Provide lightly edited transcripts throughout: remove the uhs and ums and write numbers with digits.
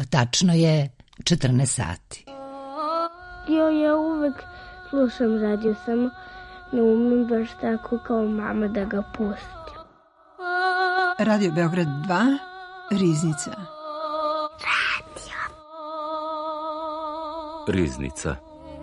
Tačno je 14 sati. Ja uvek slušam radio, samo ne umem baš tako kao mama da ga pustim. Radio Beograd 2, Riznica. Riznica.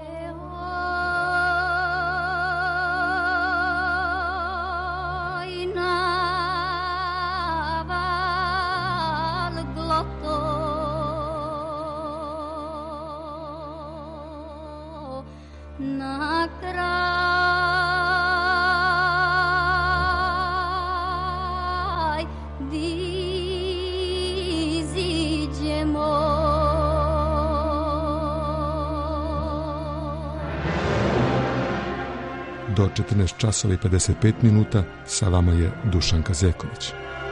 Do 14 časova i 55 minuta sa vama je Dušanka Zeković.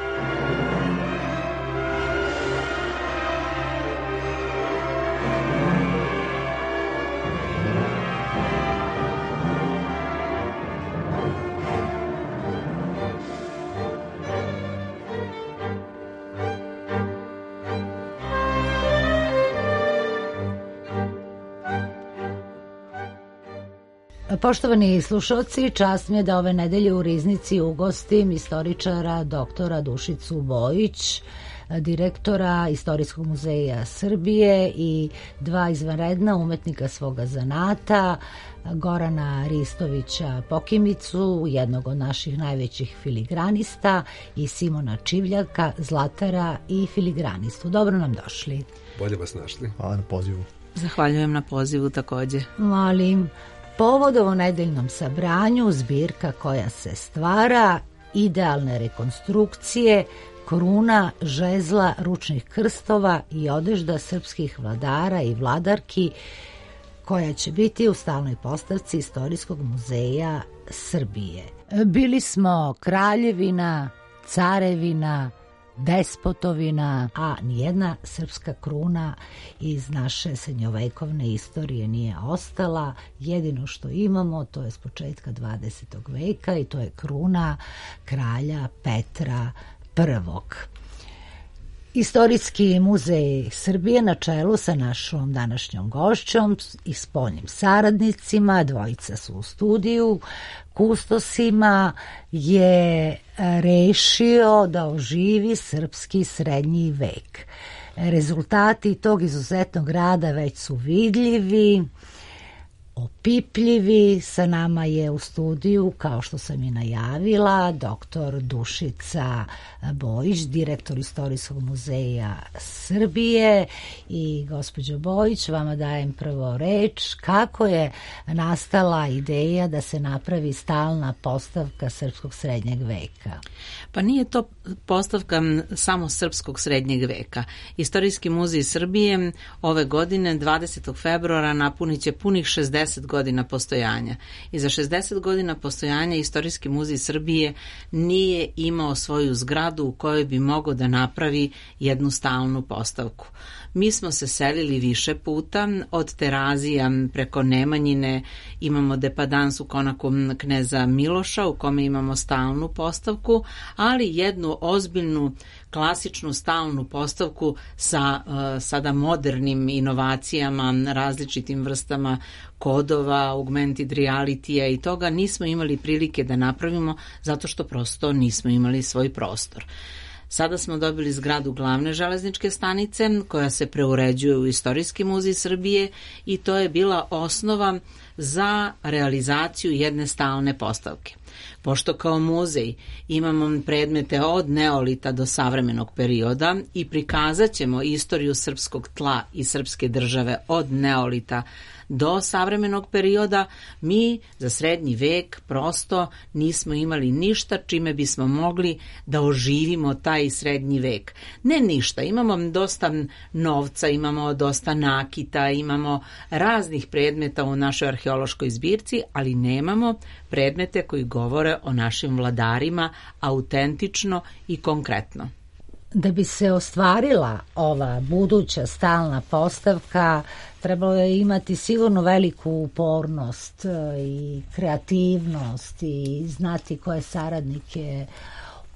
Poštovani slušalci, čast mi je da ove nedelje u Riznici ugostim istoričara doktora Dušicu Bojić, direktora Istorijskog muzeja Srbije i dva izvanredna umetnika svoga zanata, Gorana Ristovića Pokimicu, jednog od naših najvećih filigranista, i Simona Čivljaka, zlatara i filigranistu. Dobro nam došli. Bolje vas našli. Hvala na pozivu. Zahvaljujem na pozivu takođe. Molim. Povod ovo nedeljnom sabranju, zbirka koja se stvara, idealne rekonstrukcije, kruna, žezla, ručnih krstova i odežda srpskih vladara i vladarki, koja će biti u stalnoj postavci Istorijskog muzeja Srbije. Bili smo kraljevina, carevina, despotovina, a nijedna srpska kruna iz naše srednjovekovne istorije nije ostala. Jedino što imamo, to je s početka 20. veka, i to je kruna kralja Petra I. Istorijski muzej Srbije na čelu sa našom današnjom gošćom i spoljnim saradnicima, dvojica su u studiju, kustosima, je rešio da oživi srpski srednji vek. Rezultati tog izuzetnog rada već su vidljivi, opipljivi. Sa nama je u studiju, kao što sam i najavila, doktor Dušica Bojić, direktor Istorijskog muzeja Srbije. I gospođo Bojić, vama dajem prvo reč. Kako je nastala ideja da se napravi stalna postavka srpskog srednjeg veka? Pa nije to postavka samo srpskog srednjeg veka. Istorijski muzej Srbije ove godine 20. februara napunit će punih 60 godina postojanja. I za 60 godina postojanja Istorijski muzej Srbije nije imao svoju zgradu u kojoj bi mogao da napravi jednu stalnu postavku. Mi smo se selili više puta, od Terazija preko Nemanjine, imamo depadans u konaku kneza Miloša u kome imamo stalnu postavku, ali jednu ozbiljnu klasičnu stalnu postavku sa sada modernim inovacijama, različitim vrstama kodova, augmented realitija i toga nismo imali prilike da napravimo zato što prosto nismo imali svoj prostor. Sada smo dobili zgradu glavne železničke stanice koja se preuređuje u Istorijski muzej Srbije i to je bila osnova za realizaciju jedne stalne postavke. Pošto kao muzej imamo predmete od neolita do savremenog perioda i prikazat ćemo istoriju srpskog tla i srpske države od neolita do savremenog perioda, mi za srednji vek prosto nismo imali ništa čime bismo mogli da oživimo taj srednji vek. Ne ništa, imamo dosta novca, imamo dosta nakita, imamo raznih predmeta u našoj arheološkoj zbirci, ali nemamo predmete koji govore o našim vladarima autentično i konkretno. Da bi se ostvarila ova buduća stalna postavka, trebalo je imati sigurno veliku upornost i kreativnost i znati koje saradnike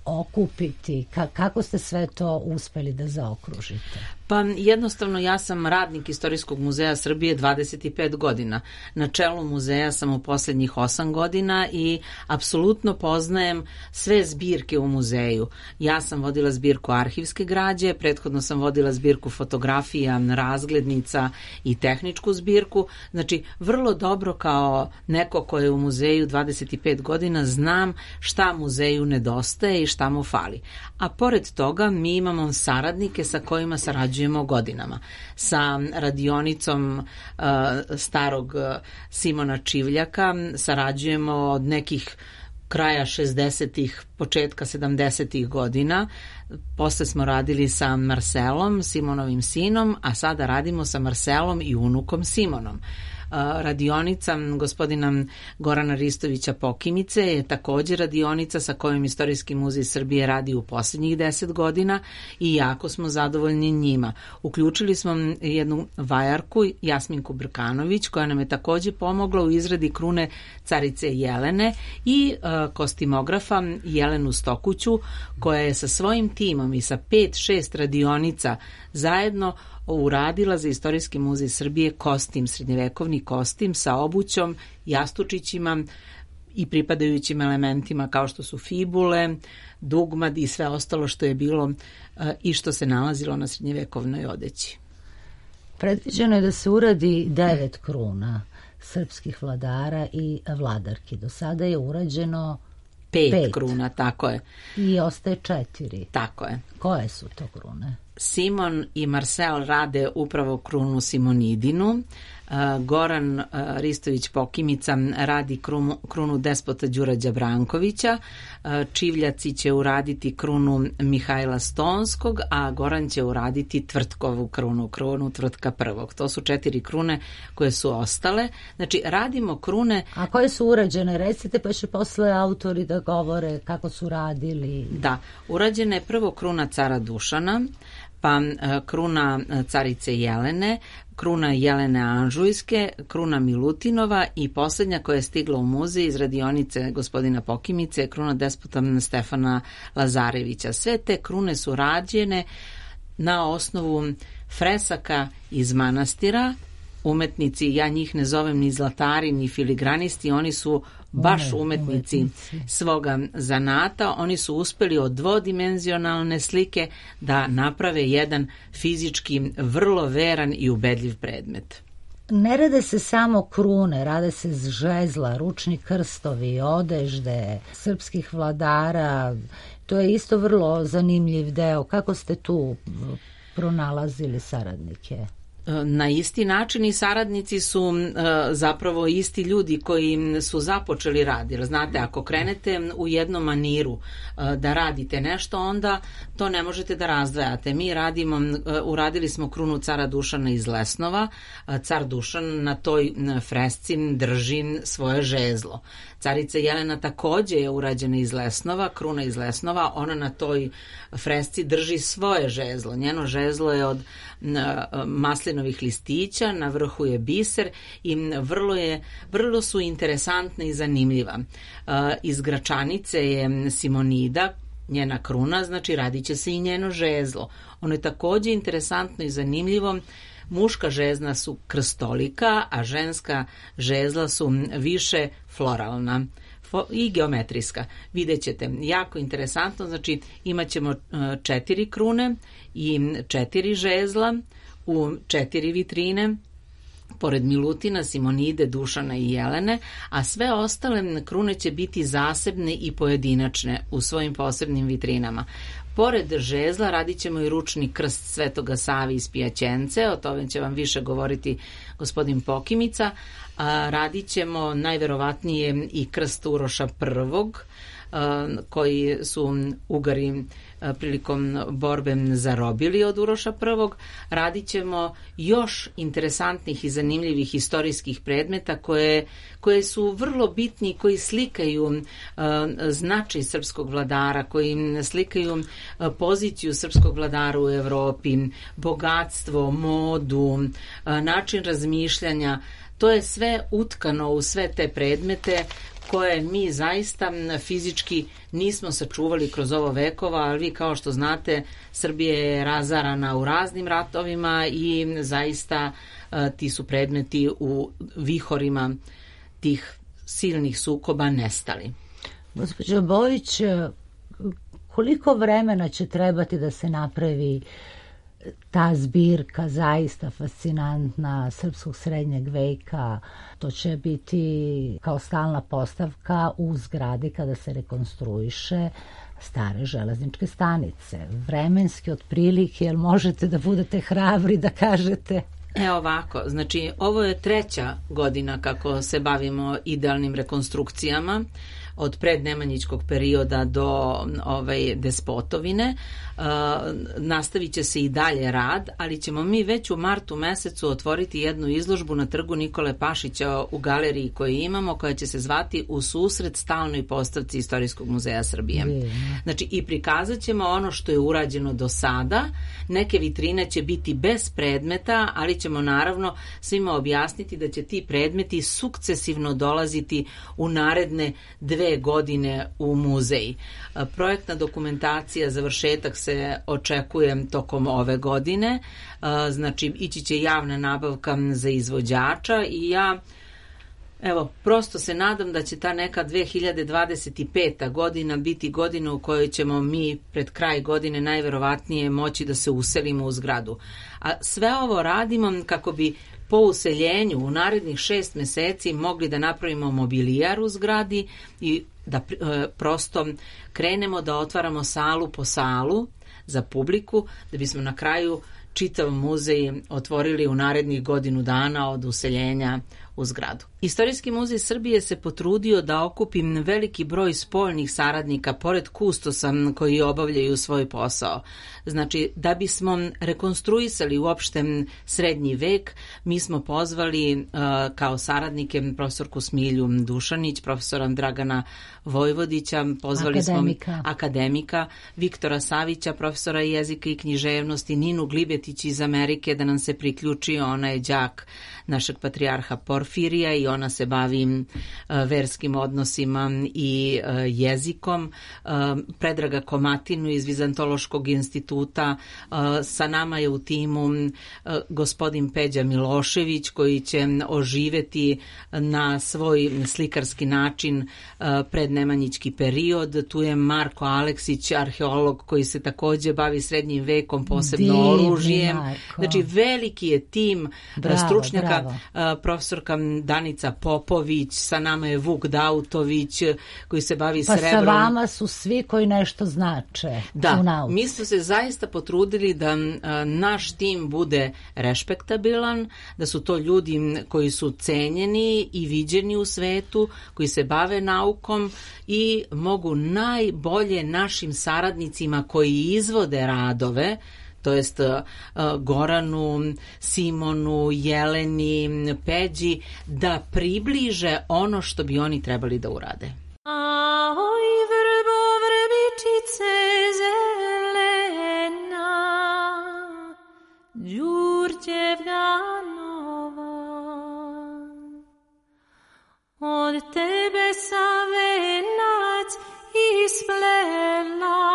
okupiti? Kako ste sve to uspeli da zaokružite? Pa jednostavno ja sam radnik Istorijskog muzeja Srbije 25 godina. Na čelu muzeja sam u posljednjih 8 godina i apsolutno poznajem sve zbirke u muzeju. Ja sam vodila zbirku arhivske građe, prethodno sam vodila zbirku fotografija, razglednica i tehničku zbirku. Znači, vrlo dobro kao neko ko je u muzeju 25 godina znam šta muzeju nedostaje i šta mu fali. A pored toga mi imamo saradnike sa kojima sarađujemo godinama. Sa radionicom starog Simona Čivljaka sarađujemo od nekih kraja 60-ih, početka 70-ih godina. Posle smo radili sa Marselom, Simonovim sinom, a sada radimo sa Marselom i unukom Simonom. Radionica gospodina Gorana Ristovića Pokimice je također radionica sa kojom Istorijski muzej Srbije radi u posljednjih 10 godina i jako smo zadovoljni njima. Uključili smo jednu vajarku, Jasminku Brkanović, koja nam je također pomogla u izradi krune carice Jelene i kostimografa Jelenu Stokuću, koja je sa svojim timom i sa 5-6 radionica zajedno uradila za Istorijski muzej Srbije kostim, srednjevekovni kostim sa obućom, jastučićima i pripadajućim elementima kao što su fibule, dugmad i sve ostalo što je bilo i što se nalazilo na srednjevekovnoj odeći. Predviđeno je da se uradi 9 kruna srpskih vladara i vladarki. Do sada je urađeno 5 kruna, tako je. I ostaje 4. Tako je. Koje su to krune? Simon i Marsel rade upravo krunu Simonidinu. Goran Ristović Pokimica radi krunu despota Đurađa Brankovića. Čivljaci će uraditi krunu Mihajla Stonskog, a Goran će uraditi Tvrtkovu krunu Tvrtka prvog. To su 4 krune koje su ostale. Znači, radimo krune... A koje su urađene? Recite, pa će posle autori da govore kako su radili. Da, urađena je prvo kruna cara Dušana, pa kruna carice Jelene, kruna Jelene Anžujske, kruna Milutinova i posljednja koja je stigla u muzej iz radionice gospodina Pokimice je kruna despota Stefana Lazarevića. Sve te krune su rađene na osnovu fresaka iz manastira. Umetnici, ja njih ne zovem ni zlatari, ni filigranisti, oni su baš umetnici svoga zanata. Oni su uspeli od dvodimenzionalne slike da naprave jedan fizički vrlo veran i ubedljiv predmet. Ne rade se samo krune, rade se žezla, ručni krstovi, odežde srpskih vladara. To je isto vrlo zanimljiv deo. Kako ste tu pronalazili saradnike? Na isti način i saradnici su zapravo isti ljudi koji su započeli rad. Jer znate, ako krenete u jednom maniru da radite nešto, onda to ne možete da razdvajate. Mi uradili smo krunu cara Dušana iz Lesnova. Car Dušan na toj fresci drži svoje žezlo. Carica Jelena također je urađena iz Lesnova, kruna iz Lesnova, ona na toj fresci drži svoje žezlo. Njeno žezlo je od maslinovih listića, na vrhu je biser i vrlo su interesantne i zanimljiva. Iz Gračanice je Simonida, njena kruna, znači radit će se i njeno žezlo. Ono je također interesantno i zanimljivo. Muška žezla su krstolika, a ženska žezla su više floralna i geometrijska. Vidjet ćete, jako interesantno, znači imat ćemo 4 krune i 4 žezla u 4 vitrine, pored Milutina, Simonide, Dušana i Jelene, a sve ostale krune će biti zasebne i pojedinačne u svojim posebnim vitrinama. Pored žezla radit ćemo i ručni krst Svetoga Savi iz Pijaćence, o tome će vam više govoriti gospodin Pokimica. Radit ćemo najverovatnije i krst Uroša prvog, koji su Ugari prilikom borbe zarobili od Uroša prvog. Radit ćemo još interesantnih i zanimljivih istorijskih predmeta koje su vrlo bitni, koji slikaju značaj srpskog vladara, koji slikaju poziciju srpskog vladara u Evropi, bogatstvo, modu, način razmišljanja. to je sve utkano u sve te predmete koje mi zaista fizički nismo sačuvali kroz ovo vekova, ali vi kao što znate, Srbija je razarana u raznim ratovima i zaista ti su predmeti u vihorima tih silnih sukoba nestali. Gospođo Bojić, koliko vremena će trebati da se napravi ta zbirka zaista fascinantna srpskog srednjeg veka? To će biti kao stalna postavka u zgradi kada se rekonstruiše stare železničke stanice. Vremenski otprilike, jel možete da budete hrabri da kažete? Ovako, znači ovo je 3. godina kako se bavimo idealnim rekonstrukcijama od prednemanjičkog perioda do despotovine. Nastavit će se i dalje rad, ali ćemo mi već u martu mesecu otvoriti jednu izložbu na trgu Nikole Pašića u galeriji koju imamo, koja će se zvati U susret stalnoj postavci Istorijskog muzeja Srbije. Znači i prikazat ćemo ono što je urađeno do sada. Neke vitrine će biti bez predmeta, ali ćemo naravno svima objasniti da će ti predmeti sukcesivno dolaziti u naredne 2 godine u muzej. Projektna dokumentacija, završetak se očekuje tokom ove godine. Znači ići će javna nabavka za izvođača i ja prosto se nadam da će ta neka 2025. godina biti godina u kojoj ćemo mi pred kraj godine najverovatnije moći da se uselimo u zgradu. A sve ovo radimo kako bi po useljenju u narednih 6 meseci mogli da napravimo mobilijar u zgradi i da prosto krenemo da otvaramo salu po salu za publiku, da bismo na kraju čitav muzej otvorili u narednih godinu dana od useljenja u zgradu. Istorijski muzej Srbije se potrudio da okupi veliki broj spoljnih saradnika pored kustosa koji obavljaju svoj posao. Znači, da bismo rekonstruisali uopšte srednji vek, mi smo pozvali kao saradnike profesorku Smilju Dušanić, profesora Dragana Vojvodića, pozvali smo akademika Viktora Savića, profesora jezika i književnosti, Ninu Glibetić iz Amerike da nam se priključio, ona je đak našeg patrijarha Porfirija i ona se bavi verskim odnosima i jezikom. Predraga Komatinu iz Vizantološkog instituta, sa nama je u timu gospodin Peđa Milošević koji će oživeti na svoj slikarski način prednemanjički period. Tu je Marko Aleksić, arheolog koji se takođe bavi srednjim vekom, posebno oružjem. Znači veliki je tim stručnjaka. Profesorka Danica Popović, sa nama je Vuk Dautović koji se bavi srebrom. Pa sa vama su svi koji nešto znače u nauci. Mi smo se zaista potrudili da naš tim bude respektabilan, da su to ljudi koji su cenjeni i viđeni u svetu, koji se bave naukom i mogu najbolje našim saradnicima koji izvode radove, to jest Goranu, Simonu, Jeleni, Peđi, da približe ono što bi oni trebali da urade. Oj, vrbo, vrbičice zelena, Đurđevna nova, od tebe sam venac isplela,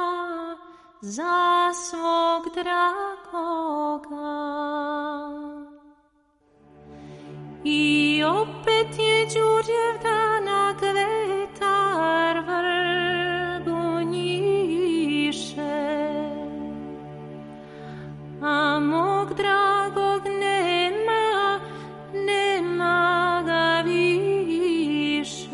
za svog dragoga. I opet je Đurđevdana kvetar vrbu njiše, a mog dragog nema, nema ga više.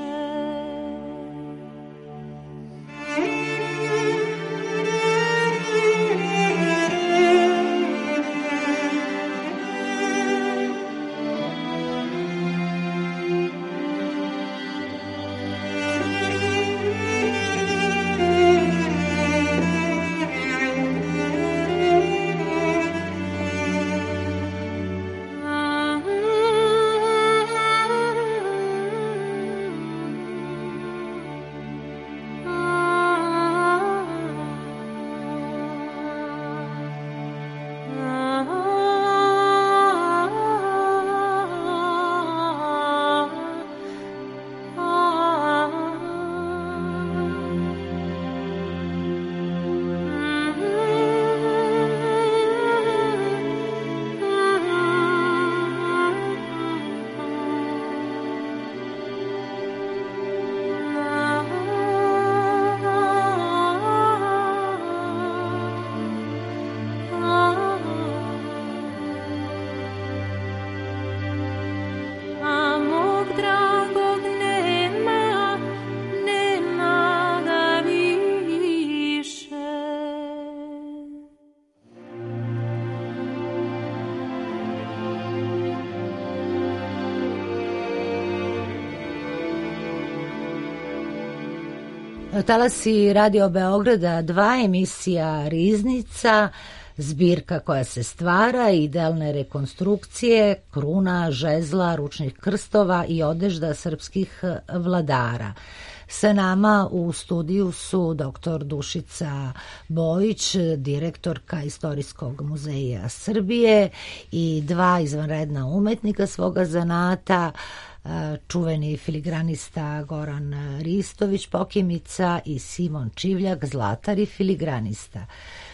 Talasi Radio Beograda 2, emisija Riznica, zbirka koja se stvara, idealne rekonstrukcije, kruna, žezla, ručnih krstova i odežda srpskih vladara. Sa nama u studiju su dr. Dušica Bojić, direktorka Istorijskog muzeja Srbije, i dva izvanredna umetnika svoga zanata, čuveni filigranista Goran Ristović, Pokimica, i Simon Čivljak, zlatar i filigranista.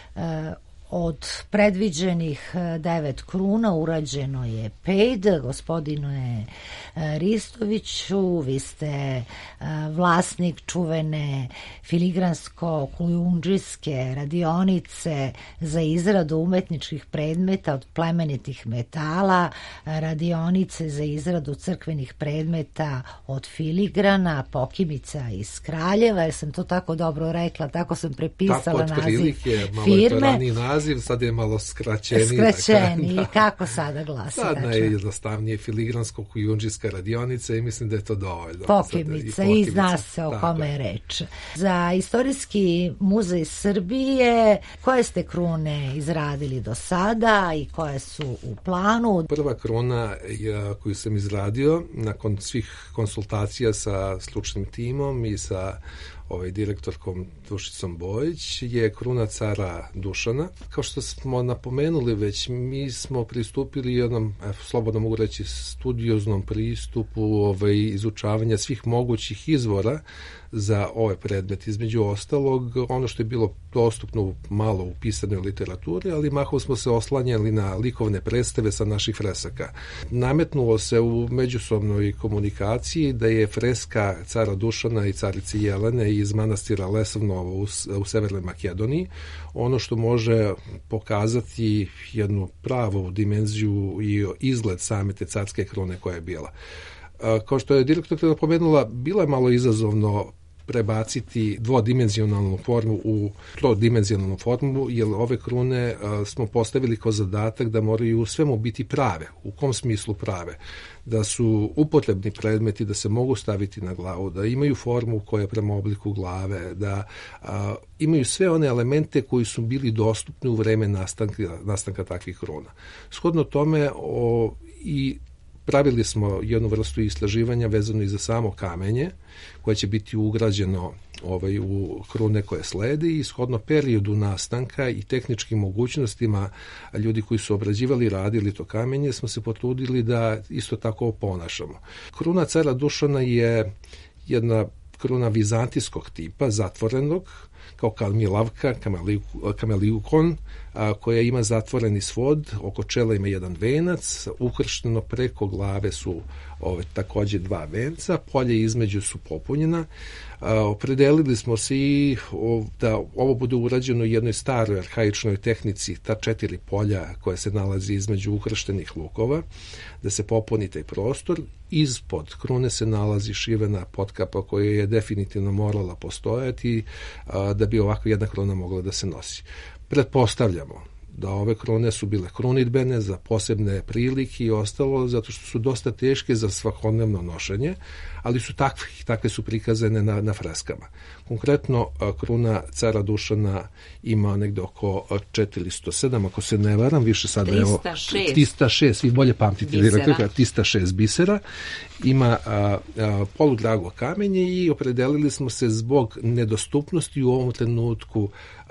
Od predviđenih 9 kruna urađeno je 5. Gospodine Ristoviću, vi ste vlasnik čuvene filigransko-kujundžijske radionice za izradu umetničkih predmeta od plemenitih metala, radionice za izradu crkvenih predmeta od filigrana, Pokimica iz Kraljeva. Jer sam to tako dobro rekla, tako sam prepisala naziv firme. Sad je malo skraćeniji. Skraćeniji. Kako sada glasi? Sad najjednostavnije filigransko-kujundžijska radionica i mislim da je to dovoljno. Pokimica i zna se o kome je reč. Za Istorijski muzej Srbije koje ste krune izradili do sada i koje su u planu? Prva kruna koju sam izradio nakon svih konsultacija sa stručnim timom i sa direktorkom Dušicom Bojić je kruna cara Dušana. Kao što smo napomenuli već, mi smo pristupili jednom, slobodno mogu reći, studioznom pristupu izučavanja svih mogućih izvora za ovaj predmet. Između ostalog, ono što je bilo dostupno malo u pisanoj literaturi, ali mahom smo se oslanjali na likovne predstave sa naših fresaka. Nametnulo se u međusobnoj komunikaciji da je freska cara Dušana i carice Jelene iz manastira Lesovnovo u Severnoj Makedoniji ono što može pokazati jednu pravu dimenziju i izgled same te carske krune koja je bila. Kao što je direktorka napomenula, bilo je malo izazovno prebaciti dvodimenzionalnu formu u trodimenzionalnu formu, jer ove krune smo postavili kao zadatak da moraju u svemu biti prave. U kom smislu prave? Da su upotrebni predmeti, da se mogu staviti na glavu, da imaju formu koja je prema obliku glave, da imaju sve one elemente koji su bili dostupni u vreme nastanka takvih kruna. Shodno tome i pravili smo jednu vrstu istraživanja vezano i za samo kamenje, koje će biti ugrađeno u krune koje sledi i shodno periodu nastanka i tehničkim mogućnostima ljudi koji su obrađivali i radili to kamenje smo se potrudili da isto tako ponašamo. Kruna cara Dušana je jedna kruna vizantijskog tipa, zatvorenog, kao kalmilavka, kameliukon, koja ima zatvoreni svod, oko čela ima jedan venac, ukršteno preko glave su takođe dva venca, polje između su popunjena. Opredelili smo se i da ovo bude urađeno u jednoj staroj arhaičnoj tehnici, ta 4 polja koje se nalazi između ukrštenih lukova, da se popuni taj prostor. Ispod krune se nalazi šivena potkapa koja je definitivno morala postojati da bi ovako jedna kruna mogla da se nosi. Pretpostavljamo da ove krune su bile krunidbene za posebne prilike i ostalo, zato što su dosta teške za svakodnevno nošenje, ali su takve su prikazane na freskama. Konkretno, kruna cara Dušana ima negde oko 407, ako se ne varam, više sada 306, vi bolje pamtite, 306 bisera, ima poludrago kamenje i opredelili smo se zbog nedostupnosti u ovom trenutku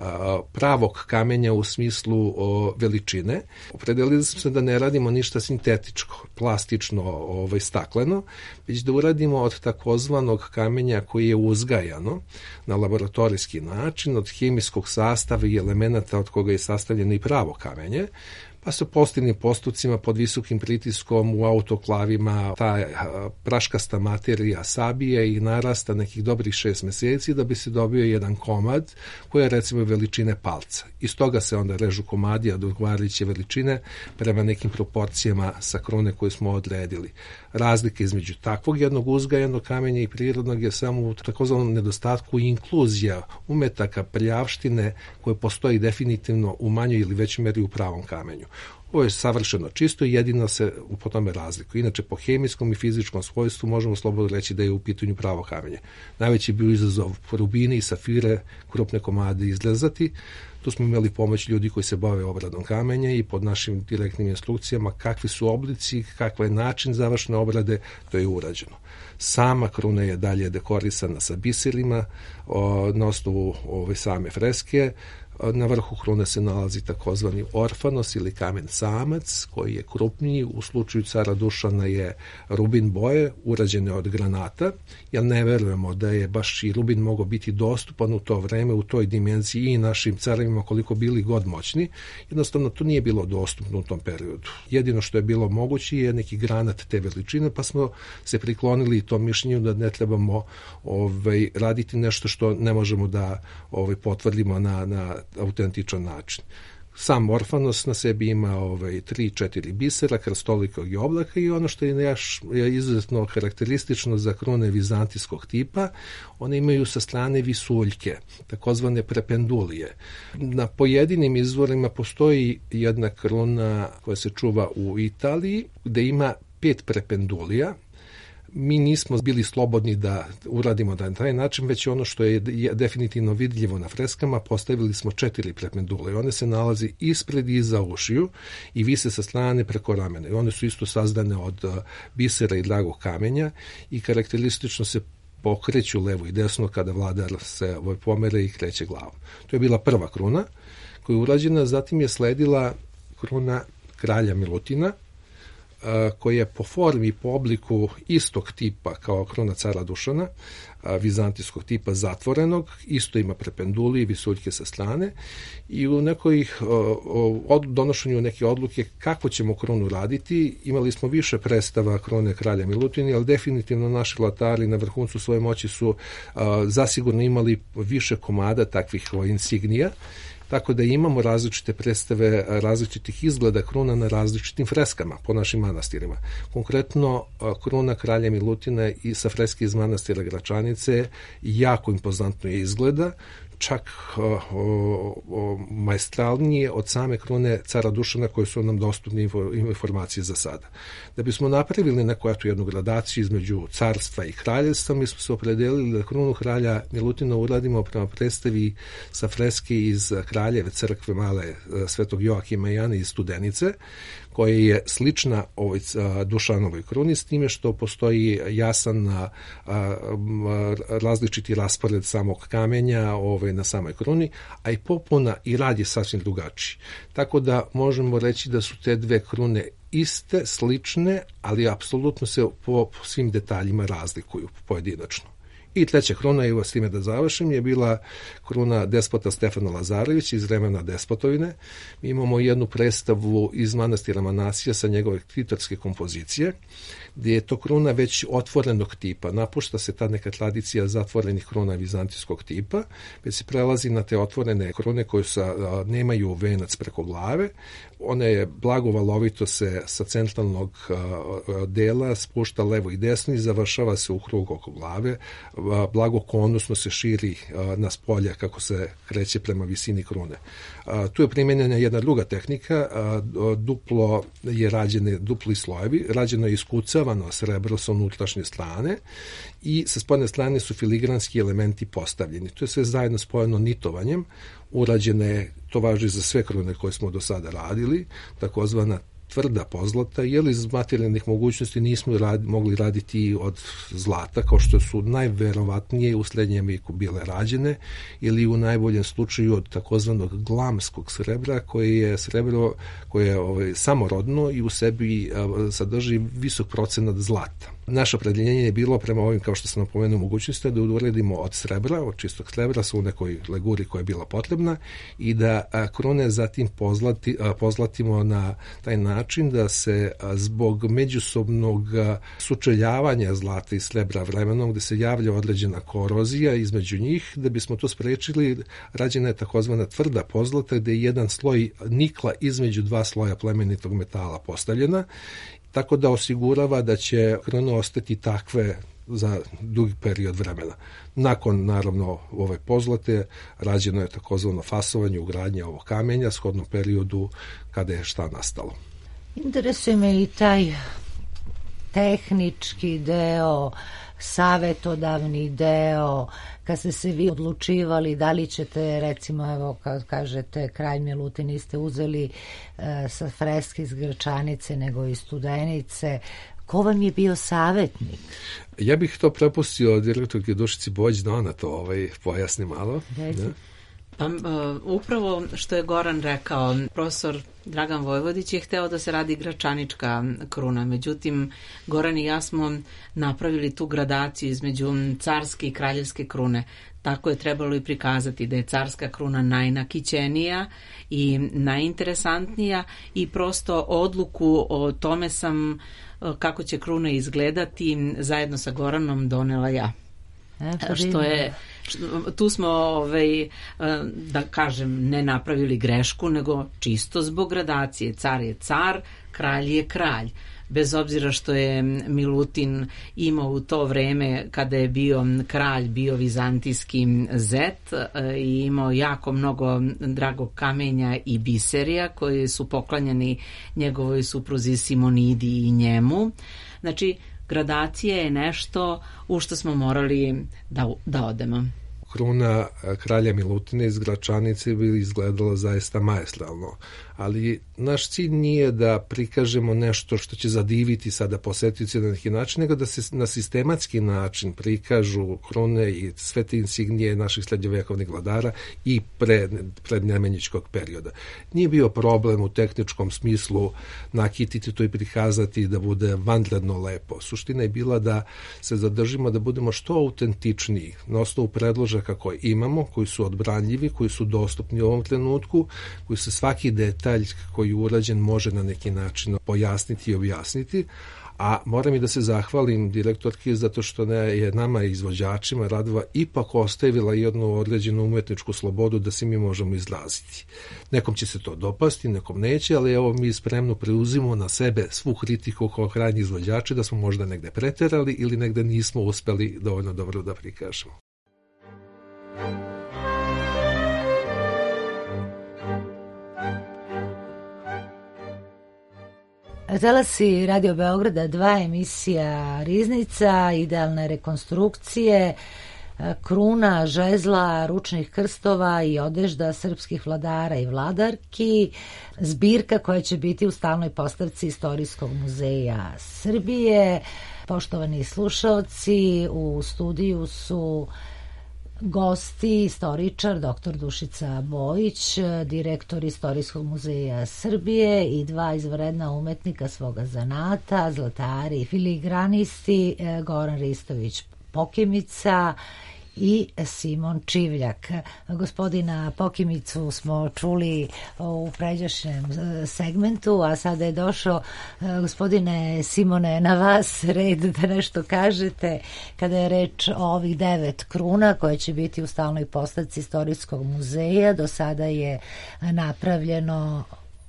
pravog kamenja u smislu veličine. Opredelili smo se da ne radimo ništa sintetičko, plastično, stakleno, već da uradimo od takozvanog kamenja koji je uzgajano na laboratorijski način, od hemijskog sastava i elemenata od koga je sastavljeno i pravo kamenje, pa sa posebnim postupcima pod visokim pritiskom u autoklavima ta praškasta materija sabije i narasta nekih dobrih 6 meseci da bi se dobio jedan komad koji je recimo veličine palca. Iz toga se onda režu komadi od odgovarajuće veličine prema nekim proporcijama sa krune koje smo odredili. Razlika između takvog jednog uzgajanog kamenja i prirodnog je samo u takozvanom nedostatku inkluzija umetaka prljavštine koje postoji definitivno u manjoj ili većoj meri u pravom kamenju. Ovo je savršeno čisto i jedino se po tome razlikuje. Inače, po hemijskom i fizičkom svojstvu možemo slobodno reći da je u pitanju pravo kamenje. Najveći bio izazov rubine i safire, krupne komade izlezati. Tu smo imali pomoć ljudi koji se bave obradom kamenja i pod našim direktnim instrukcijama kakvi su oblici, kakav je način završne obrade, to je urađeno. Sama kruna je dalje dekorisana sa biserima na osnovu ove same freske. Na vrhu krune se nalazi takozvani orfanos ili kamen samac koji je krupniji. U slučaju cara Dušana je rubin boje urađene od granata, jer ne verujemo da je baš i rubin mogao biti dostupan u to vreme, u toj dimenziji i našim carevima koliko bili god moćni. Jednostavno to nije bilo dostupno u tom periodu. Jedino što je bilo moguće je neki granat te veličine, pa smo se priklonili tom mišljenju da ne trebamo raditi nešto što ne možemo da potvrdimo na autentičan način. Sam orfanos na sebi ima 3-4 bisera, krstolikog i oblaka i ono što je izuzetno karakteristično za krune vizantijskog tipa, one imaju sa strane visuljke, takozvane prependulije. Na pojedinim izvorima postoji jedna kruna koja se čuva u Italiji, gde ima 5 prependulija. Mi nismo bili slobodni da uradimo na taj način, već ono što je definitivno vidljivo na freskama, postavili smo 4 prependule. One se nalazi ispred i iza ušiju i vise sa strane preko ramena. I one su isto sazdane od bisera i dragog kamenja i karakteristično se pokreću levo i desno kada vladar se pomere i kreće glavom. To je bila prva kruna koja je urađena, zatim je sledila kruna kralja Milutina, koja je po formi i po obliku istog tipa kao kruna cara Dušana, vizantijskog tipa zatvorenog, isto ima prependuli i visuljke sa strane i u donošenju neke odluke kako ćemo krunu raditi, imali smo više predstava krune kralja Milutina, ali definitivno naši vlatari na vrhuncu svoje moći su zasigurno imali više komada takvih insignija, tako da imamo različite predstave različitih izgleda kruna na različitim freskama po našim manastirima. Konkretno, kruna kralja Milutina i sa freske iz manastira Gračanice jako impozantno je izgleda, čak maestralnije od same krune cara Dušana koje su nam dostupne informacije za sada. Da bismo napravili neku jednu gradaciju između carstva i kraljevstva, mi smo se opredelili da krunu kralja Milutina uradimo prema predstavi sa freske iz Kraljeve crkve male Svetog Joakima i Jane iz Studenice, koja je slična ovoj Dušanovoj kruni, s time što postoji jasan različiti raspored samog kamenja na samoj kruni, a i popuna i rad je sasvim drugačiji. Tako da možemo reći da su te dve krune iste, slične, ali apsolutno se po svim detaljima razlikuju pojedinačno. I treća kruna, i s time da završim, je bila kruna despota Stefana Lazarevića iz vremena Despotovine. Mi imamo jednu predstavu iz manastira Manasija sa njegove kitarske kompozicije, gdje je to kruna već otvorenog tipa. Napušta se ta neka tradicija zatvorenih kruna vizantijskog tipa, već se prelazi na te otvorene krune koje nemaju venac preko glave. Ona je blago valovito se sa centralnog dela spušta levo i desno i završava se u krug oko glave. Blago konusno se širi na spolja kako se kreće prema visini krune. Tu je primjenjena jedna druga tehnika, duplo je rađene dupli slojevi, rađeno je iskucavano srebro sa unutrašnje strane i sa spoljne strane su filigranski elementi postavljeni. To je sve zajedno spojeno nitovanjem, urađene, to važi za sve krune koje smo do sada radili, takozvana tvrda pozlata, jer iz materijalnih mogućnosti nismo mogli raditi od zlata, kao što su najverovatnije u srednjem vijeku bile rađene, ili u najboljem slučaju od takozvanog glamskog srebra, koje je srebro koje je samorodno i u sebi sadrži visok procenat zlata. Naše opredeljenje je bilo prema ovim, kao što sam napomenuo, mogućnosti da uredimo od srebra, od čistog srebra sa u nekoj leguri koja je bila potrebna i da krune zatim pozlatimo na taj način da se zbog međusobnog sučeljavanja zlata i srebra vremenom, gde se javlja određena korozija između njih, da bismo to sprečili, rađena je takozvana tvrda pozlata gde je jedan sloj nikla između dva sloja plemenitog metala postavljena, tako da osigurava da će kruna ostati takve za dugi period vremena. Nakon, naravno, ove pozlate, rađeno je takozvano fasovanje, ugradnja ovog kamenja shodno periodu kada je šta nastalo. Interesuje me i taj tehnički deo, savetodavni deo, kad ste se vi odlučivali da li ćete, recimo, evo, kad kažete Kralj Milutin, niste uzeli sa freske iz Gračanice, nego iz Studenice. Ko vam je bio savetnik? Ja bih to prepustio direktorki Dušici Bojić da ona to pojasni malo. Pa, upravo što je Goran rekao, profesor Dragan Vojvodić je hteo da se radi gračanička kruna, međutim Goran i ja smo napravili tu gradaciju između carske i kraljevske krune. Tako je trebalo i prikazati da je carska kruna najnakićenija i najinteresantnija i prosto odluku o tome sam kako će kruna izgledati zajedno sa Goranom donela ja. Što je, tu smo, da kažem, ne napravili grešku, nego čisto zbog gradacije. Car je car, kralj je kralj. Bez obzira što je Milutin imao u to vreme kada je bio kralj, bio vizantijski zet i imao jako mnogo dragog kamenja i biserija koji su poklanjani njegovoj supruzi Simonidi i njemu. Znači, gradacija je nešto u što smo morali da odemo. Kruna kralja Milutina iz Gračanice bi izgledala zaista maestralno, ali naš cilj nije da prikažemo nešto što će zadiviti sada posetioce na neki način, nego da se na sistematski način prikažu krune i sve te insignije naših srednjovekovnih vladara i pred nemanjičkog perioda. Nije bio problem u tehničkom smislu nakititi to i prikazati da bude vanredno lepo. Suština je bila da se zadržimo, da budemo što autentičniji na osnovu predložaka koje imamo, koji su odbranljivi, koji su dostupni u ovom trenutku, koji se svaki detalj koji je urađen može na neki način pojasniti i objasniti, a moram i da se zahvalim direktorki zato što je nama izvođačima radova ipak ostavila jednu određenu umetničku slobodu da se mi možemo izraziti. Nekom će se to dopasti, nekom neće, ali evo mi spremno preuzimo na sebe svu kritiku kao krajnji izvođači da smo možda negde preterali ili negde nismo uspeli dovoljno dobro da prikažemo. Talasi Radio Beograda 2, emisija Riznica, idealne rekonstrukcije, kruna, žezla, ručnih krstova i odežda srpskih vladara i vladarki, zbirka koja će biti u stalnoj postavci Istorijskog muzeja Srbije. Poštovani slušaoci, u studiju su gosti, istoričar dr. Dušica Bojić, direktor Istorijskog muzeja Srbije i dva izvanredna umetnika svoga zanata, zlatari i filigranisti, Goran Ristović Pokimica i Simon Čivljak. Gospodina Pokimicu smo čuli u pređašnjem segmentu, a sada je došao, gospodine Simone, na vas red da nešto kažete kada je reč o ovih 9 kruna koje će biti u stalnoj postavci Istorijskog muzeja. Do sada je napravljeno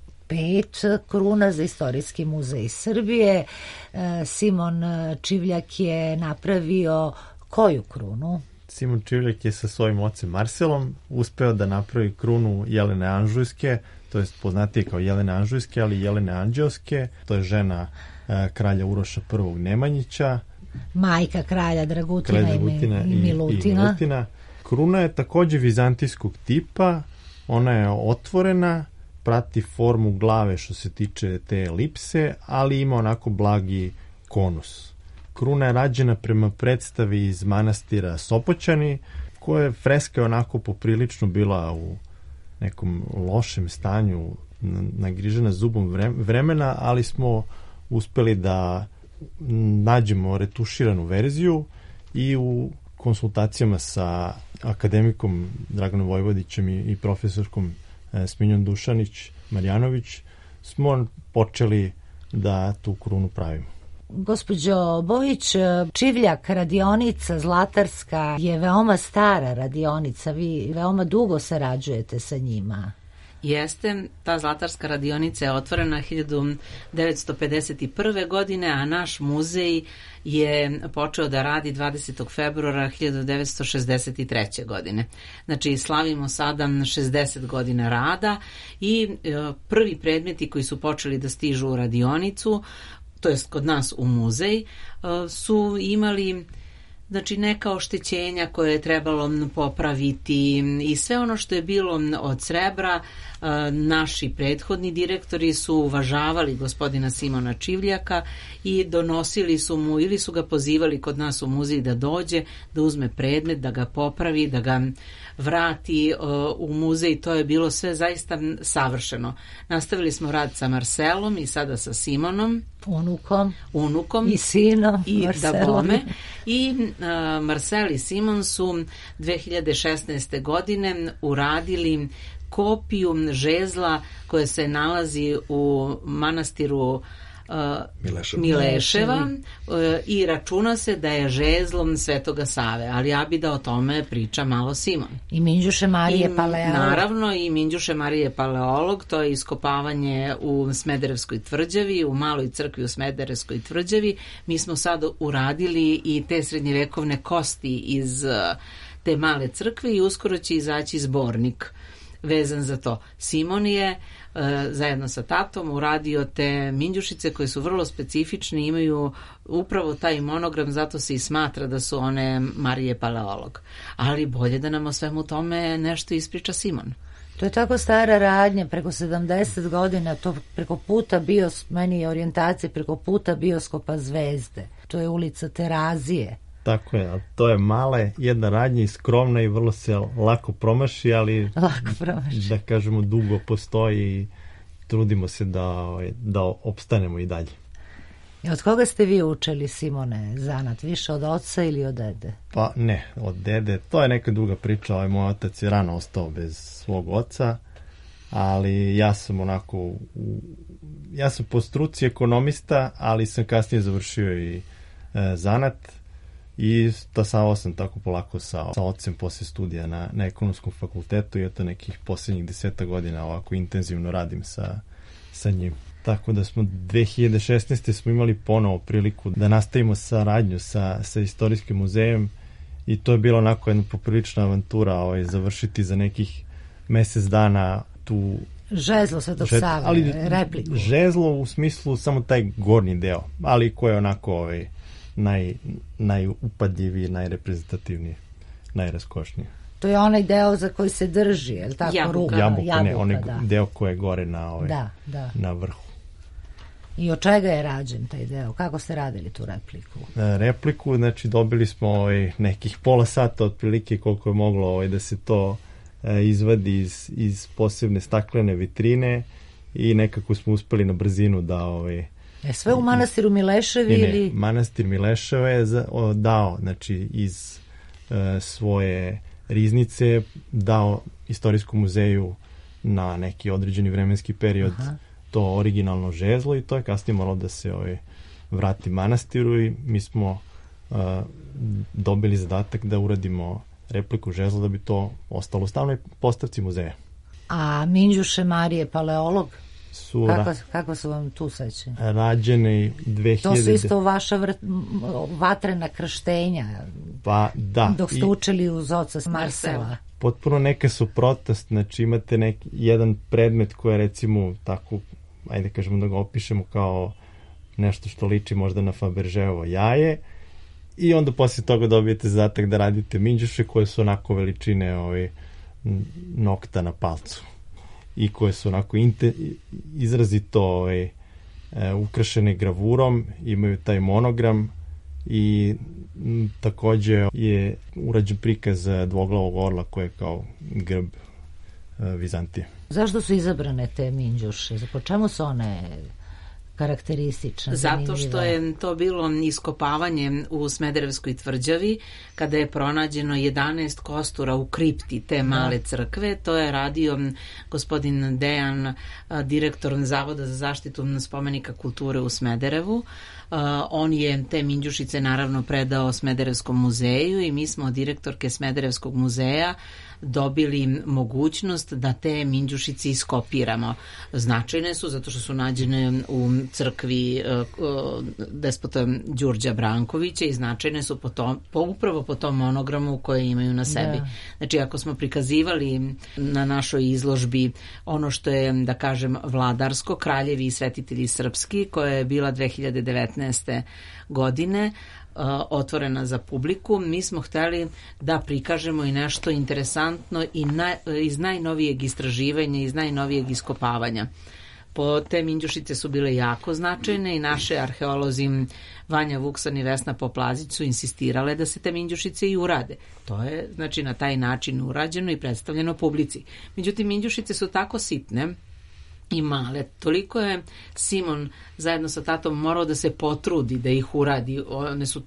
5 kruna za Istorijski muzej Srbije. Simon Čivljak je napravio koju krunu? Simon Čivljak je sa svojim ocem Marselom uspeo da napravi krunu Jelene Anžujske, to je poznatije kao Jelene Anžujske, ali Jelene Anđeoske. To je žena kralja Uroša I. Nemanjića. Majka kralja Dragutina i Milutina. Kruna je takođe vizantijskog tipa, ona je otvorena, prati formu glave što se tiče te elipse, ali ima onako blagi konus. Kruna je rađena prema predstavi iz manastira Sopoćani, koja je freska onako poprilično bila u nekom lošem stanju, nagrižena zubom vremena, ali smo uspeli da nađemo retuširanu verziju i u konsultacijama sa akademikom Draganom Vojvodićem i profesorkom Smiljon Dušanić-Marjanović smo počeli da tu krunu pravimo. Gospođo Bojić, Čivljak, radionica zlatarska je veoma stara radionica, vi veoma dugo sarađujete sa njima. Jeste, ta zlatarska radionica je otvorena 1951. godine, a naš muzej je počeo da radi 20. februara 1963. godine. Znači, slavimo sada 60 godina rada i prvi predmeti koji su počeli da stižu u radionicu, to jest kod nas u muzej, su imali znači neka oštećenja koje je trebalo popraviti i sve ono što je bilo od srebra. Naši prethodni direktori su uvažavali gospodina Simona Čivljaka i donosili su mu ili su ga pozivali kod nas u muzej da dođe, da uzme predmet, da ga popravi, da ga vrati u muzej. To je bilo sve zaista savršeno. Nastavili smo rad sa Marcelom i sada sa Simonom. Unukom i sinom i Marcelom. Dabome. I Marcel i Simon su 2016. godine uradili kopiju žezla koja se nalazi u manastiru Mileševa i računa se da je žezlom Svetoga Save, ali ja bi da o tome priča malo Simon. I Minđuše Marije Paleolog. Naravno, i Minđuše Marije Paleolog, to je iskopavanje u Smederevskoj tvrđavi, u maloj crkvi u Smederevskoj tvrđavi. Mi smo sad uradili i te srednjevekovne kosti iz te male crkve i uskoro će izaći zbornik vezan za to. Simon je zajedno sa tatom uradio te minđušice koje su vrlo specifične, imaju upravo taj monogram, zato se i smatra da su one Marije Paleolog. Ali bolje da nam o svemu tome nešto ispriča Simon. To je tako stara radnja, preko 70 godina, to preko puta meni je orijentacija preko puta bioskopa Zvezde. To je ulica Terazije. Tako je, to je mala jedna radnja i skromna i vrlo se lako promaši, ali da kažemo dugo postoji i trudimo se da opstanemo i dalje. I od koga ste vi učili, Simone, zanat? Više od oca ili od dede? Pa ne, od dede. To je neka druga priča. Moj otac je rano ostao bez svog oca, ali ja sam ja sam po struci ekonomista, ali sam kasnije završio i zanat. I stasavao sam tako polako sa ocem posle studija na ekonomskom fakultetu i eto nekih posljednjih 10 godina ovako intenzivno radim sa njim. Tako da smo 2016. smo imali ponovo priliku da nastavimo saradnju sa Istorijskim muzejom i to je bilo onako jedna poprilična avantura završiti za nekih mesec dana tu žezlo Svetog Save, repliku. Žezlo u smislu samo taj gornji deo, ali ko je onako najupadljiviji, najreprezentativniji, najraskošniji. To je onaj deo za koji se drži, je li tako? Jabuka, ne, onaj deo koji je gore na vrhu. I od čega je rađen taj deo? Kako ste radili tu repliku? Repliku, znači dobili smo nekih pola sata otprilike koliko je moglo da se to izvadi iz posebne staklene vitrine i nekako smo uspeli na brzinu da sve u manastiru Mileševi ili? Ne, manastir Mileševa je dao, znači iz svoje riznice dao Istorijskom muzeju na neki određeni vremenski period to originalno žezlo i to je kasnije moralo da se vrati manastiru i mi smo dobili zadatak da uradimo repliku žezla da bi to ostalo u stalnoj postavci muzeja. A Minđuše Marije Paleolog? Kako su vam tu sećanje? Rađene 2000... To su isto vaša vatrena krštenja. Pa da. Dok ste učili uz oca Marcela. Potpuno neka suprotnost, znači imate jedan predmet koji je recimo tako, ajde kažemo da ga opišemo kao nešto što liči možda na Fabergeovo jaje i onda poslije toga dobijete zadatak da radite minđuše koje su onako veličine nokta na palcu i koje su onako izrazito ukrašene gravurom, imaju taj monogram i takođe je urađen prikaz dvoglavog orla koje je kao grb Vizantije. Zašto su izabrane te minđuše? Po čemu su one karakteristične? Zato što je to bilo iskopavanje u Smederevskoj tvrđavi kada je pronađeno 11 kostura u kripti te male crkve. To je radio gospodin Dejan, direktor Zavoda za zaštitu spomenika kulture u Smederevu. On je te minđušice naravno predao Smederevskom muzeju i mi smo od direktorke Smederevskog muzeja dobili mogućnost da te minđušice iskopiramo. Značajne su zato što su nađene u crkvi despota Đurđa Brankovića i značajne su upravo po tom monogramu koje imaju na sebi. Da. Znači, ako smo prikazivali na našoj izložbi ono što je, da kažem, vladarsko, kraljevi i svetitelji srpski, koja je bila 2019. godine, otvorena za publiku, mi smo hteli da prikažemo i nešto interesantno i iz najnovijeg istraživanja, iz najnovijeg iskopavanja. Te minđušice su bile jako značajne i naše arheolozi Vanja Vuksan i Vesna Poplazić su insistirale da se te minđušice i urade. To je, znači, na taj način urađeno i predstavljeno publici. Međutim, minđušice su tako sitne i male. Toliko je Simon zajedno sa tatom morao da se potrudi da ih uradi. One su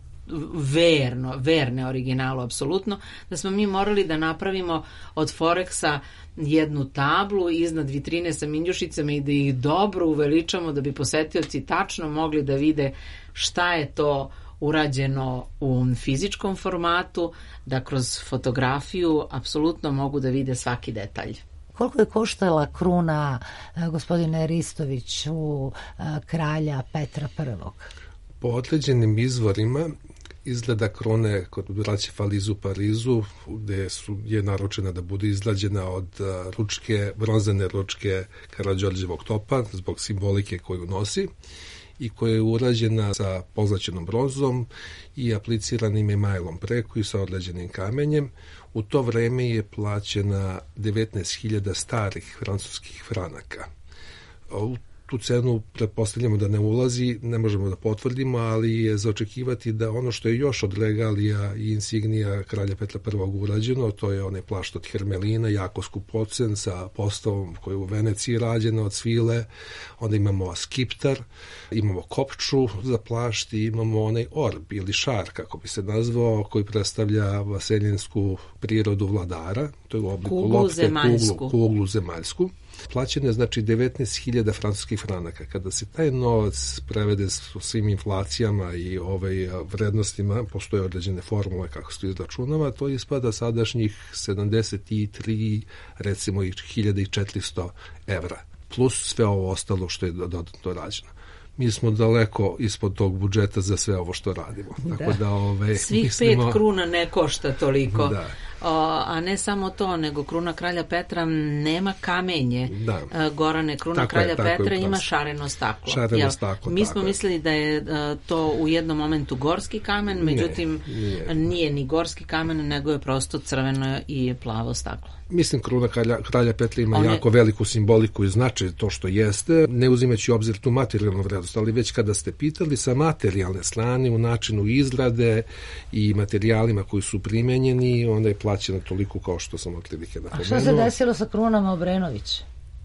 verne originalu, apsolutno, da smo mi morali da napravimo od Foreksa jednu tablu iznad vitrine sa minđušicama i da ih dobro uveličamo da bi posetioci tačno mogli da vide šta je to urađeno u fizičkom formatu, da kroz fotografiju apsolutno mogu da vide svaki detalj. Koliko je koštala kruna, gospodine Ristović, u kralja Petra I? Po određenim izvorima izgleda krone kod braće Falizu u Parizu, gde je naručena da bude izrađena od bronzane ručke Karađorđevog topa zbog simbolike koju nosi i koja je urađena sa pozlaćenom bronzom i apliciranim emajlom preko i sa određenim kamenjem. U to vreme je plaćena 19.000 starih francuskih franaka. U tu cenu pretpostavljamo da ne ulazi, ne možemo da potvrdimo, ali je za očekivati da ono što je još od regalija i insignija kralja Petra I urađeno, to je onaj plašt od hermelina, jako skupocen sa postavom koji je u Veneciji rađena od svile, onda imamo skiptar, imamo kopču za plašt i imamo onaj orb ili šar, kako bi se nazvao, koji predstavlja vaseljinsku prirodu vladara, to je u obliku lopte, kuglu zemaljsku. Plaćeno je, znači, 19.000 francuskih franaka. Kada se taj novac prevede s svim inflacijama i vrednostima, postoje određene formule kako se to izračunava, to ispada sadašnjih 73, recimo, 1.400 evra. Plus sve ovo ostalo što je dodatno rađeno. Mi smo daleko ispod tog budžeta za sve ovo što radimo. Da. Tako da, svih mislimo, 5 kruna ne košta toliko. Da. A ne samo to, nego kruna kralja Petra nema kamenje. Da. Gorane, kruna tako kralja Petra ima šareno staklo. Šareno staklo, mi smo mislili da je to u jednom momentu gorski kamen, međutim nije ni gorski kamen, nego je prosto crveno i plavo staklo. Mislim, kruna kralja Petra ima jako veliku simboliku i značaj to što jeste, ne uzimajući u obzir tu materijalnu vrednost, ali već kada ste pitali sa materijalne strane u načinu izrade i materijalima koji su primenjeni, onda je plaćeno toliko kao što sam otprilike napomenuo. A što se desilo sa krunama Obrenović?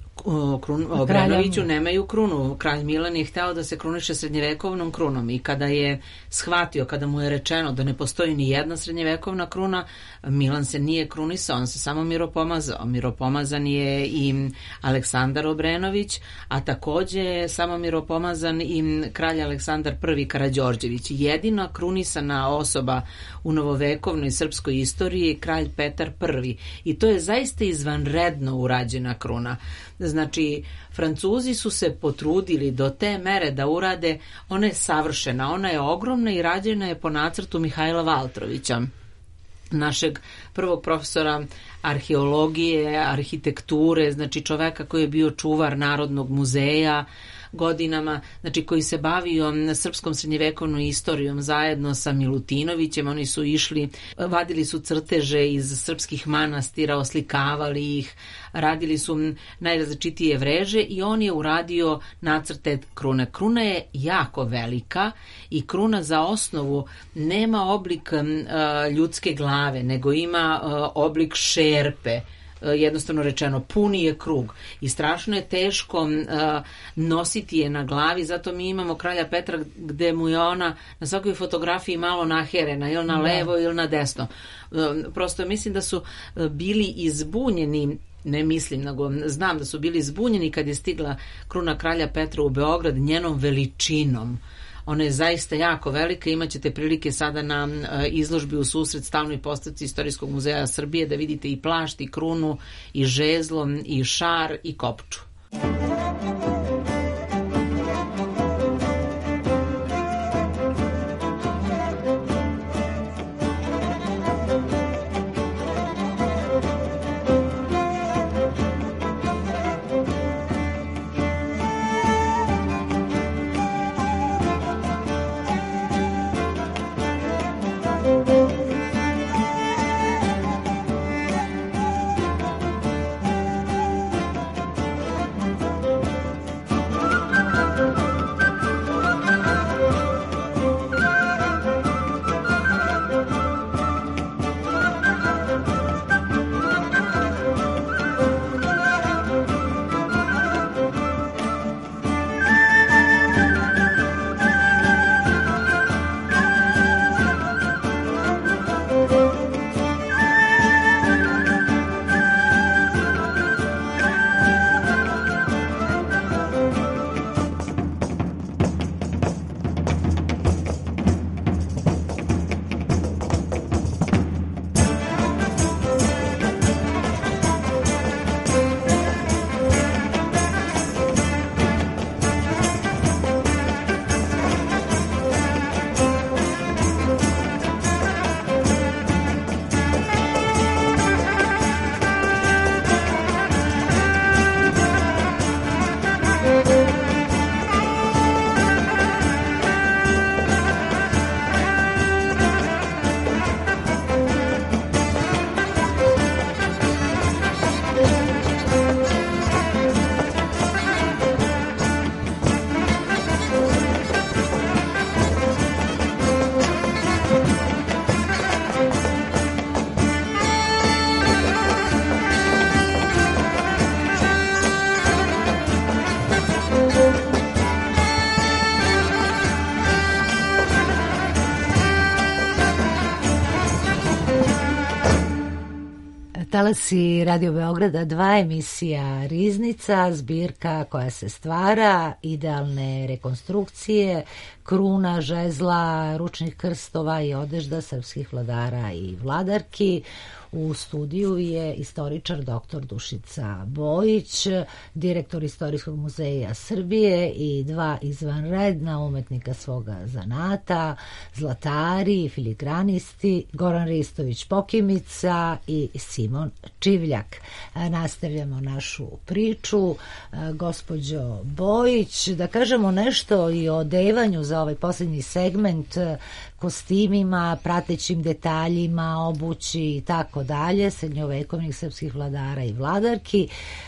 Obrenoviću nemaju krunu. Kralj Milan je hteo da se kruniše srednjevekovnom krunom i kada je shvatio, kada mu je rečeno da ne postoji ni jedna srednjevekovna kruna, Milan se nije krunisao, on se samo miropomazao. Miropomazan je i Aleksandar Obrenović, a takođe je samo miropomazan i kralj Aleksandar I Karađorđević. Jedina krunisana osoba u novovekovnoj srpskoj istoriji je kralj Petar I. I to je zaista izvanredno urađena kruna. Znači, Francuzi su se potrudili do te mere da urade, ona je savršena, ona je ogromna i rađena je po nacrtu Mihajla Valtrovića, našeg prvog profesora arheologije, arhitekture, znači čoveka koji je bio čuvar Narodnog muzeja godinama, znači koji se bavio srpskom srednjevekovnom istorijom zajedno sa Milutinovićem. Oni su išli, vadili su crteže iz srpskih manastira, oslikavali ih, radili su najrazličitije vreže i on je uradio nacrte krune. Kruna je jako velika i kruna za osnovu nema oblik ljudske glave, nego ima oblik šerpe. Jednostavno rečeno, puni je krug i strašno je teško nositi je na glavi, zato mi imamo kralja Petra gde mu je ona na svakoj fotografiji malo naherena, ili na levo ili na desno. Prosto mislim da su bili izbunjeni, ne mislim, nego znam da su bili zbunjeni kad je stigla kruna kralja Petra u Beograd njenom veličinom. Ona je zaista jako velika, imaćete prilike sada na izložbi u susret stalnoj postavci Istorijskog muzeja Srbije da vidite i plašt, i krunu, i žezlo, i šar, i kopču. Talasi Radio Beograda 2, emisija Riznica, zbirka koja se stvara, idealne rekonstrukcije, kruna, žezla, ručnih krstova i odežda srpskih vladara i vladarki. U studiju je istoričar dr. Dušica Bojić, direktor Istorijskog muzeja Srbije i dva izvanredna umetnika svoga zanata, zlatari, filigranisti, Goran Ristović Pokimica i Simon Čivljak. Nastavljamo našu priču. Gospođo Bojić, da kažemo nešto i o odevanju za ovaj posljednji segment, kostimima, pratećim detaljima, obući i tako dalje, srednjovekovnih srpskih vladara i vladarki.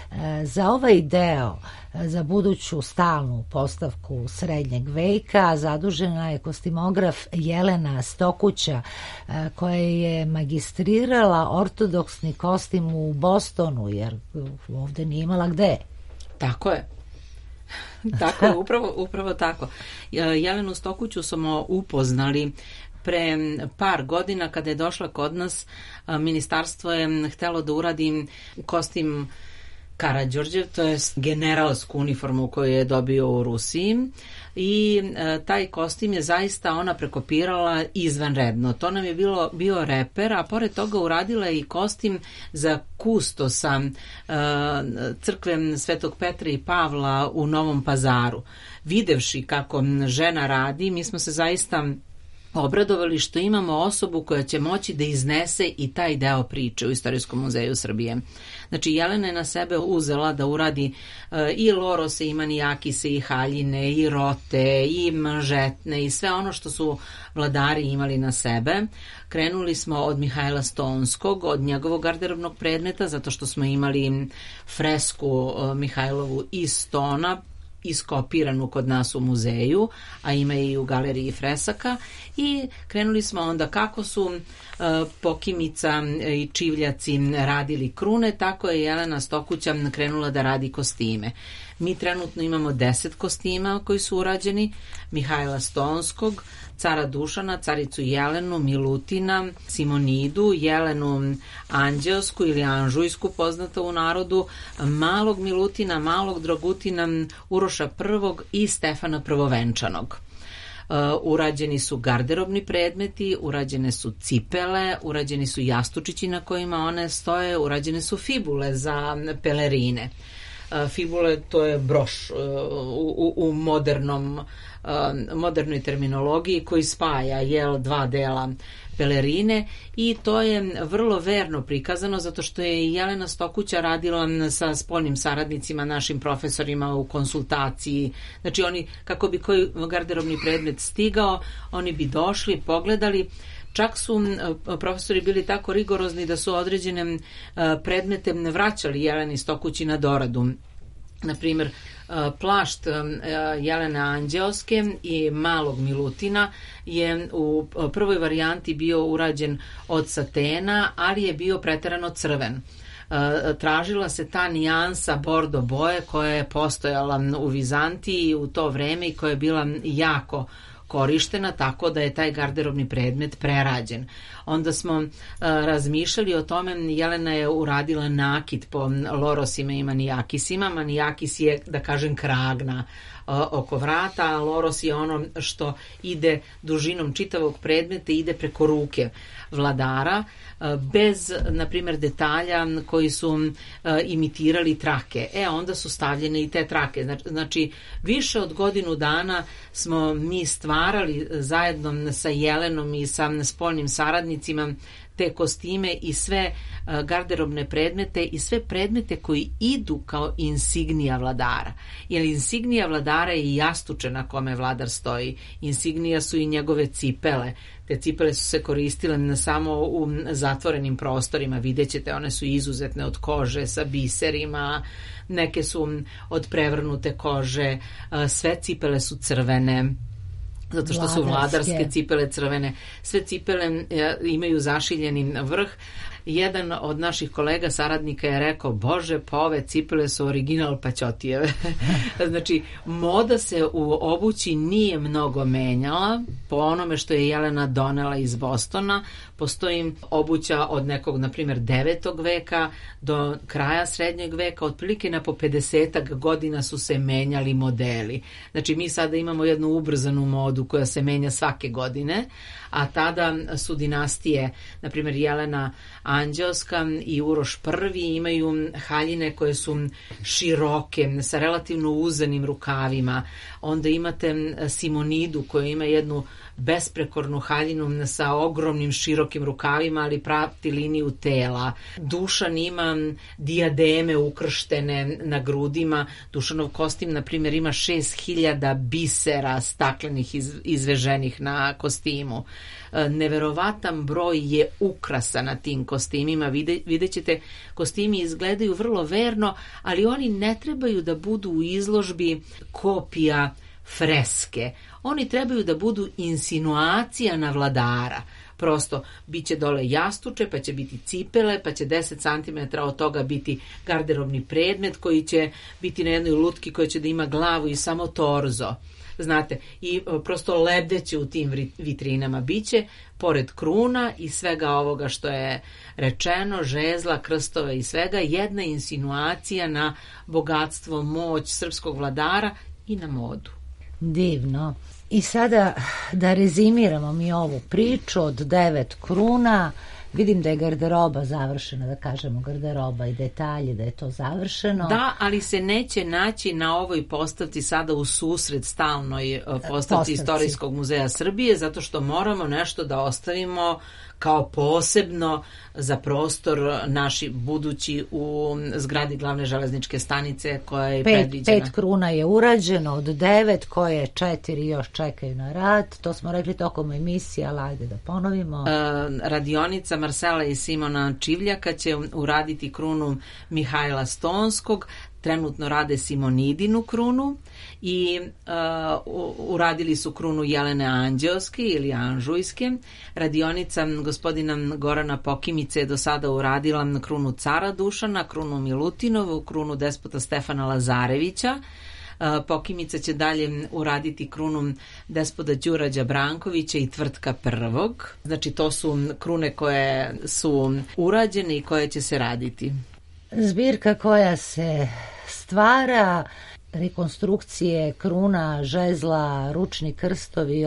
Za ovaj deo, za buduću stalnu postavku srednjeg veka, zadužena je kostimograf Jelena Stokuća, koja je magistrirala ortodoksni kostim u Bostonu, jer ovde nije imala gde. Tako je. Tako je, upravo tako. Jelenu Stokuću smo upoznali pre par godina kada je došla kod nas. Ministarstvo je htelo da uradi kostim Karađorđev, to je generalsku uniformu koju je dobio u Rusiji, i taj kostim je zaista ona prekopirala izvanredno. To nam je bio reper, a pored toga uradila je i kostim za kustosa crkve Svetog Petra i Pavla u Novom Pazaru. Videvši kako žena radi, mi smo se zaista obradovali što imamo osobu koja će moći da iznese i taj deo priče u Istorijskom muzeju Srbije. Znači, Jelena je na sebe uzela da uradi i lorose, i manijakise, i haljine, i rote, i manžetne, i sve ono što su vladari imali na sebe. Krenuli smo od Mihajla Stonskog, od njegovog garderobnog predmeta, zato što smo imali fresku Mihajlovu iz Stona, iskopiranu kod nas u muzeju, a ima i u galeriji fresaka, i krenuli smo onda kako su Pokimica i Čivljaci radili krune, tako je Jelena Stokuća krenula da radi kostime. Mi trenutno imamo 10 kostima koji su urađeni, Mihajla Stonskog, cara Dušana, caricu Jelenu, Milutina, Simonidu, Jelenu Anđeosku ili Anžujsku, poznata u narodu, malog Milutina, malog Dragutina, Uroša I i Stefana Prvovenčanog. Urađeni su garderobni predmeti, urađene su cipele, urađeni su jastučići na kojima one stoje, urađene su fibule za pelerine. Fibule, to je broš u modernoj terminologiji koji spaja dva dela pelerine i to je vrlo verno prikazano zato što je Jelena Stokuća radila sa spoljnim saradnicima, našim profesorima u konsultaciji. Znači oni, kako bi koji garderobni predmet stigao, oni bi došli, pogledali. Čak su profesori bili tako rigorozni da su određene predmete vraćali Jeleni Stokući na doradu. Na primjer, plašt Jelene Anđeoske i malog Milutina je u prvoj varijanti bio urađen od satena, ali je bio preterano crven. Tražila se ta nijansa bordo boje koja je postojala u Vizantiji u to vreme i koja je bila jako korištena, tako da je taj garderobni predmet prerađen. Onda smo razmišljali o tome, Jelena je uradila nakit po lorosima i manijakisima. Manijakis je, da kažem, kragna oko vrata, a loros je ono što ide dužinom čitavog predmeta, ide preko ruke vladara, bez, na primjer, detalja koji su imitirali trake. Onda su stavljene i te trake. Znači, više od godinu dana smo mi stvarali zajedno sa Jelenom i sa spoljnim saradnicima te kostime i sve garderobne predmete i sve predmete koji idu kao insignija vladara. Jer insignija vladara je i jastuče na kome vladar stoji. Insignija su i njegove cipele. Te cipele su se koristile samo u zatvorenim prostorima. Vidjet ćete, one su izuzetne od kože sa biserima, neke su od prevrnute kože, sve cipele su crvene, zato što su vladarske cipele crvene. Sve cipele imaju zašiljeni vrh. Jedan od naših kolega saradnika je rekao, Bože, pa ove cipele su original Paćotijeve. Znači, moda se u obući nije mnogo menjala. Po onome što je Jelena donela iz Bostona, postoji obuća od nekog, na primjer, 9. veka do kraja srednjeg veka. Otprilike na po 50 godina su se menjali modeli. Znači, mi sada imamo jednu ubrzanu modu koja se menja svake godine, a tada su dinastije, na primjer Jelena Anđeoska i Uroš I imaju haljine koje su široke, sa relativno uzanim rukavima. Onda imate Simonidu koja ima jednu besprekornu haljinu sa ogromnim širokim rukavima, ali prati liniju tela. Dušan ima dijademe ukrštene na grudima. Dušanov kostim, na primjer, ima 6000 bisera staklenih izveženih na kostimu. Neverovatan broj je ukrasa na tim kostimima. Vidjet ćete, kostimi izgledaju vrlo verno, ali oni ne trebaju da budu u izložbi kopija freske. Oni trebaju da budu insinuacija na vladara. Prosto, bit će dole jastuče, pa će biti cipele, pa će 10 cm od toga biti garderobni predmet koji će biti na jednoj lutki koja će da ima glavu i samo torzo. Znate, i prosto lebdeće u tim vitrinama biće, pored kruna i svega ovoga što je rečeno, žezla, krstova i svega, jedna insinuacija na bogatstvo, moć srpskog vladara i na modu. Divno. I sada da rezimiramo mi ovu priču od 9 kruna. Vidim da je garderoba završena, da kažemo garderoba i detalje, da je to završeno. Da, ali se neće naći na ovoj postavci sada u susret stalnoj postavci Istorijskog muzeja Srbije, zato što moramo nešto da ostavimo kao posebno za prostor naši budući u zgradi glavne železničke stanice koja je predviđena. 5 kruna je urađeno od 9, koje 4 još čekaju na rad. To smo rekli tokom emisije, ali ajde da ponovimo. Radionica Marsela i Simona Čivljaka će uraditi krunu Mihajla Stonskog. Trenutno rade Simonidinu krunu i uradili su krunu Jelene Anđeoske ili Anžujske. Radionica gospodina Gorana Pokimice je do sada uradila krunu cara Dušana, krunu Milutinovu, krunu despota Stefana Lazarevića. Pokimica će dalje uraditi krunu despoda Đurađa Brankovića i Tvrtka I. Znači, to su krune koje su urađene i koje će se raditi. Zbirka koja se stvara rekonstrukcije kruna, žezla, ručni krstovi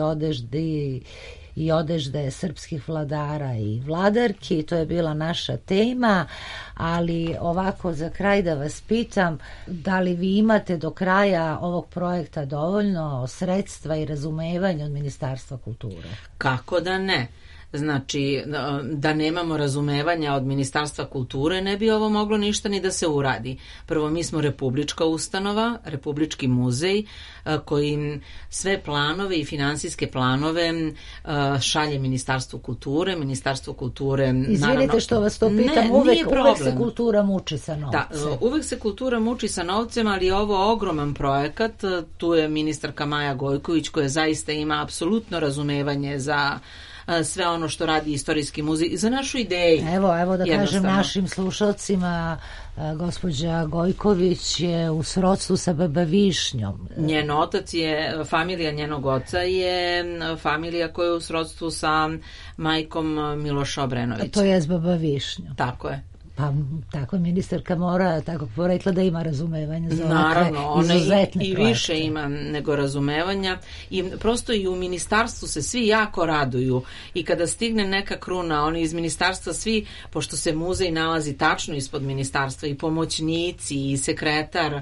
i odežde srpskih vladara i vladarki. To je bila naša tema, ali ovako za kraj da vas pitam, da li vi imate do kraja ovog projekta dovoljno sredstva i razumevanja od Ministarstva kulture? Kako da ne? Znači, da nemamo razumevanja od Ministarstva kulture, ne bi ovo moglo ništa ni da se uradi. Prvo, mi smo republička ustanova, republički muzej, koji sve planove i finansijske planove šalje Ministarstvu kulture. Ministarstvo kulture... Izvinite naravno, što vas to pitam, uvek se kultura muči sa novcem. Da, uvek se kultura muči sa novcem, ali je ovo ogroman projekat. Tu je ministarka Maja Gojković, koja zaista ima apsolutno razumevanje za sve ono što radi Istorijski muzej i za našu ideju. Evo da kažem našim slušalcima, gospođa Gojković je u srodstvu sa baba Višnjom. Njen otac je, familija njenog oca je familija koja je u srodstvu sa majkom Miloša Obrenovića. To je baba Višnjom. Tako je. Pa tako ministarka mora tako porekla da ima razumevanja za naravno, ovakve izuzetne i projekte. više ima nego razumevanja i prosto i u ministarstvu se svi jako raduju i kada stigne neka kruna, oni iz ministarstva svi, pošto se muzej nalazi tačno ispod ministarstva, i pomoćnici i sekretar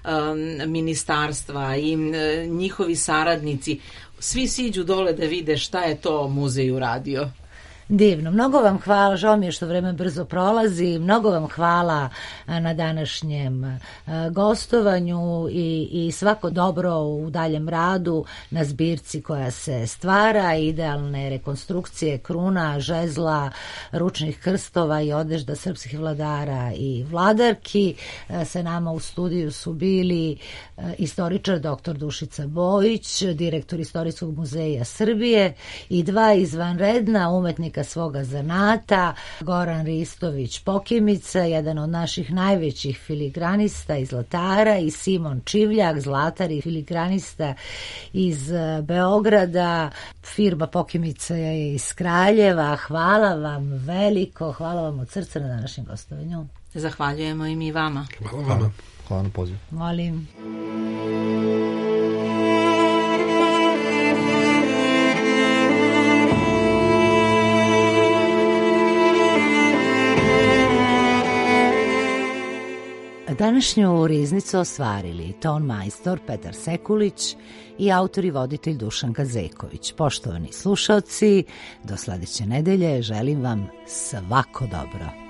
ministarstva i njihovi saradnici, svi siđu dole da vide šta je to muzej uradio. Divno, mnogo vam hvala, žao mi je što vreme brzo prolazi, mnogo vam hvala na današnjem gostovanju i svako dobro u daljem radu na zbirci koja se stvara, idealne rekonstrukcije kruna, žezla, ručnih krstova i odežda srpskih vladara i vladarki. Sa nama u studiju su bili istoričar dr. Dušica Bojić, direktor Istorijskog muzeja Srbije i dva izvanredna umetnika svoga zanata, Goran Ristović Pokimica, jedan od naših najvećih filigranista iz Zlatara, i Simon Čivljak, zlatar i filigranista iz Beograda. Firma Pokimica je iz Kraljeva. Hvala vam veliko, hvala vam od srca na današnjem gostovanju. Zahvaljujemo i mi vama. Hvala vama. Hvala na pozivu. Molim. Današnju riznicu ostvarili ton majstor Petar Sekulić i autor i voditelj Dušan Kazeković. Poštovani slušaoci, do sledeće nedelje želim vam svako dobro.